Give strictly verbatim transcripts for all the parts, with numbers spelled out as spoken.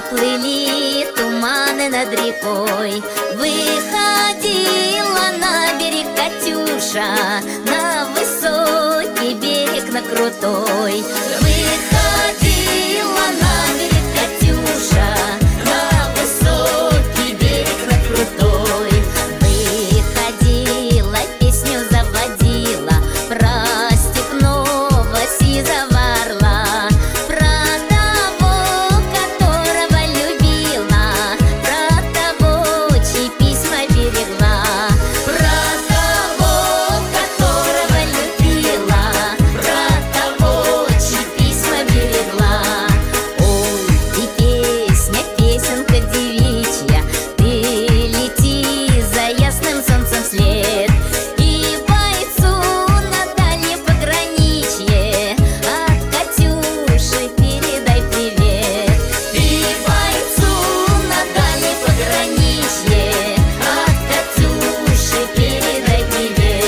плыли туманы над рекой. Выходила на берег Катюша, на высокий берег, на крутой. Выходила на берег Катюша, на высокий берег, на крутой. Выходила, песню заводила про степного сизого орла, про того, которого любила, про того, чьи письма берегла, про того, которого любила, про того, чьи письма берегла. Ой, и песня, песенка девичья, ты лети за ясным солнцем вслед, и бойцу на дальнем пограничье от Катюши передай привет. И бойцу на дальнем пограничье от Катюши передай привет.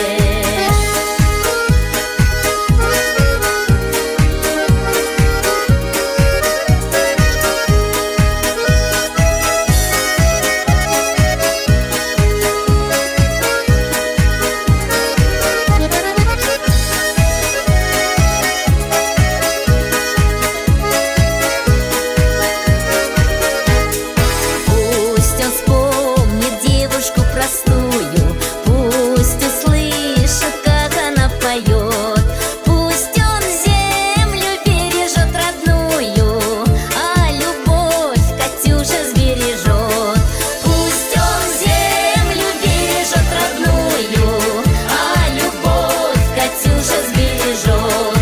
Пусть он вспомнит девушку простую, пусть услышит, как она поет, пусть он землю бережет родную, а любовь Катюша сбережет. Пусть он землю бережет родную, а любовь Катюша сбережет.